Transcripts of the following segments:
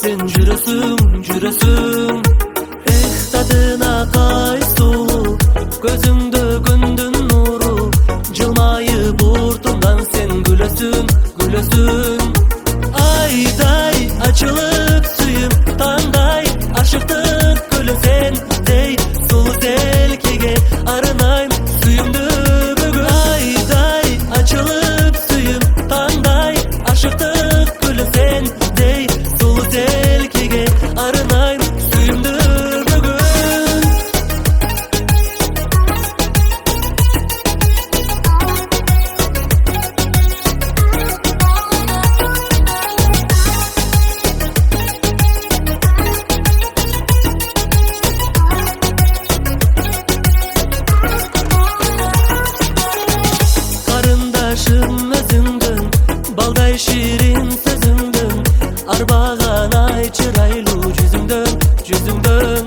sen жүрөсүң тадына кайсуу көзүңдө күндүн нуру жылмайып буртундан сен күлөсүң айдай ачылып сүйүм таңдай ашыктык көлөм сендей сулуу селкиге арынайм сүйүмдү бүгүн айдай ачылып сүйүм таңдай ашыктык көлөм сендей сулуу селкиге арынайм сүйүмдү өзүңдүн балдай ширин сөзүңдүн арбаган ай чырайлуу жүзүңдөн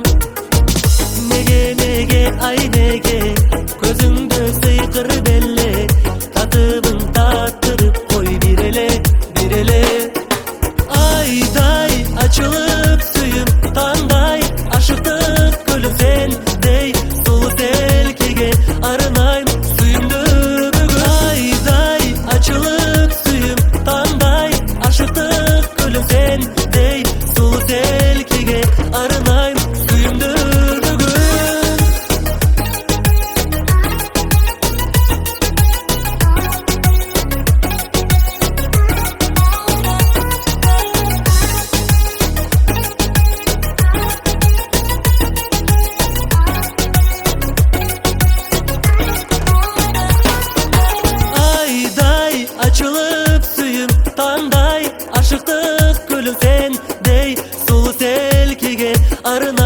неге ай неге көзүңдө сыйкыр беле татыбын таттырып кой бир эле айдай ачылып сүйүм таңдай ашыктык көлөм сендей сулуу селкиге арынайм сүйүмдү ачылып сүйүм таңдай ашыктык көлөм сендей сулуу селкиге арынайм сүйүмдү ачылып сүйүм таңдай ашыктык көлөм сендей сулуу селкиге арынайм